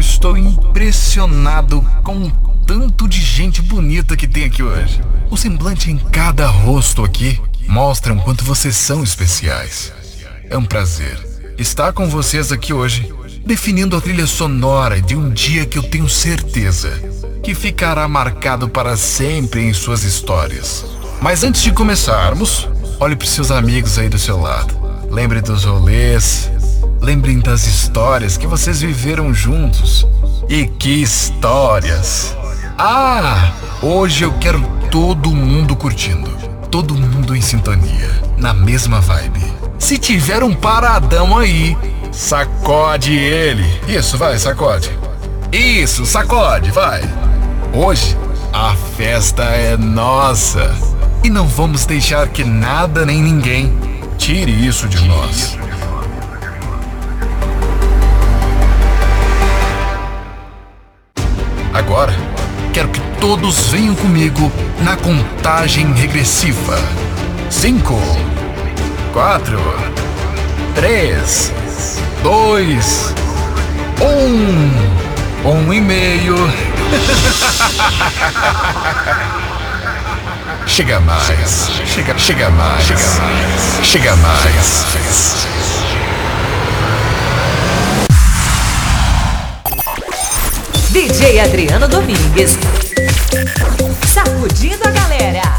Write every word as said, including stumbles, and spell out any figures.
estou impressionado com o tanto de gente bonita que tem aqui hoje. O semblante em cada rosto aqui mostra o quanto vocês são especiais. É um prazer estar com vocês aqui hoje, definindo a trilha sonora de um dia que eu tenho certeza que ficará marcado para sempre em suas histórias. Mas antes de começarmos, olhe para os seus amigos aí do seu lado. Lembre dos rolês, lembrem das histórias que vocês viveram juntos. E que histórias! Ah, hoje eu quero todo mundo curtindo, todo mundo em sintonia, na mesma vibe. Se tiver um paradão aí, sacode ele. Isso, vai, sacode. Isso, sacode, vai. Hoje, a festa é nossa. E não vamos deixar que nada nem ninguém tire isso de nós. Agora, quero que todos venham comigo na contagem regressiva. Cinco, quatro, três, dois, um, um e meio. Chega mais, chega, chega mais, chega mais, chega mais. D J Adriano Domingues, sacudindo a galera.